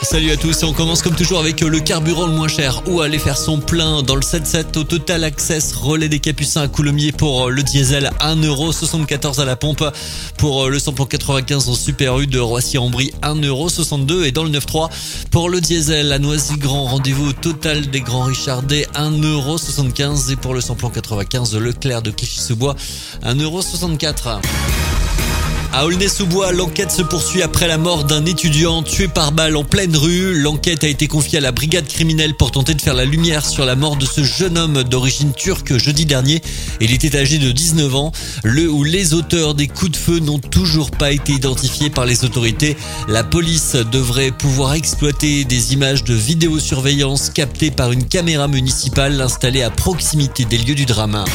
Salut à tous et on commence comme toujours avec le carburant le moins cher. Où aller faire son plein dans le 7-7 au Total Access relais des Capucins à Coulommiers pour le diesel 1,74€ à la pompe. Pour le samplon 95 en Super U de Roissy-en-Brie 1,62€ et dans le 9-3 pour le diesel à Noisy-Grand rendez-vous au Total des Grands Richardais 1,75€ et pour le samplon 95 Leclerc de Clichy-sous-Bois 1,64€. À Aulnay-sous-Bois, l'enquête se poursuit après la mort d'un étudiant tué par balle en pleine rue. L'enquête a été confiée à la brigade criminelle pour tenter de faire la lumière sur la mort de ce jeune homme d'origine turque jeudi dernier. Il était âgé de 19 ans. Le ou les auteurs des coups de feu n'ont toujours pas été identifiés par les autorités. La police devrait pouvoir exploiter des images de vidéosurveillance captées par une caméra municipale installée à proximité des lieux du drame.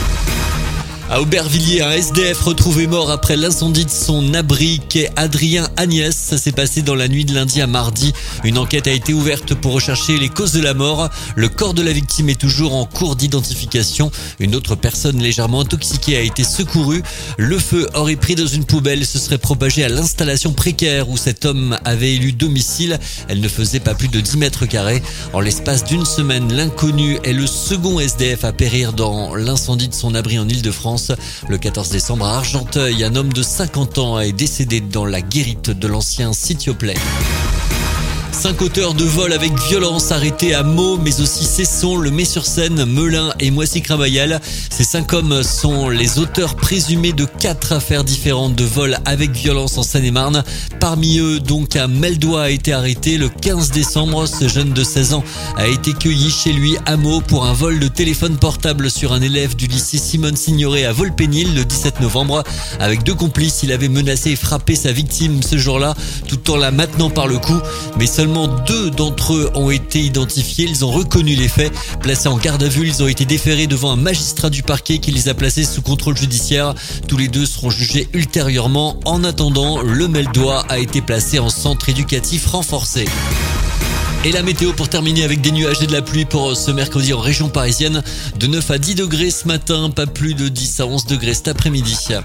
À Aubervilliers, un SDF retrouvé mort après l'incendie de son abri qu'est Adrien Agnès. Ça s'est passé dans la nuit de lundi à mardi. Une enquête a été ouverte pour rechercher les causes de la mort. Le corps de la victime est toujours en cours d'identification. Une autre personne légèrement intoxiquée a été secourue. Le feu aurait pris dans une poubelle et se serait propagé à l'installation précaire où cet homme avait élu domicile. Elle ne faisait pas plus de 10 mètres carrés. En l'espace d'une semaine, l'inconnu est le second SDF à périr dans l'incendie de son abri en Île-de-France. Le 14 décembre à Argenteuil, un homme de 50 ans est décédé dans la guérite de l'ancien Sitioplay. 5 auteurs de vol avec violence arrêtés à Meaux, mais aussi Cesson, Le Mets-sur-Seine, Melun et Moissy-Cramayel. Ces 5 hommes sont les auteurs présumés de 4 affaires différentes de vol avec violence en Seine-et-Marne. Parmi eux, donc, un Meldois a été arrêté le 15 décembre. Ce jeune de 16 ans a été cueilli chez lui à Meaux pour un vol de téléphone portable sur un élève du lycée Simone Signoret à Volpénil le 17 novembre. Avec 2 complices, il avait menacé et frappé sa victime ce jour-là, tout en la maintenant par le cou. Mais seulement 2 d'entre eux ont été identifiés. Ils ont reconnu les faits. Placés en garde à vue, ils ont été déférés devant un magistrat du parquet qui les a placés sous contrôle judiciaire. Tous les 2 seront jugés ultérieurement. En attendant, le Meldois a été placé en centre éducatif renforcé. Et la météo pour terminer avec des nuages et de la pluie pour ce mercredi en région parisienne. De 9 à 10 degrés ce matin, pas plus de 10 à 11 degrés cet après-midi.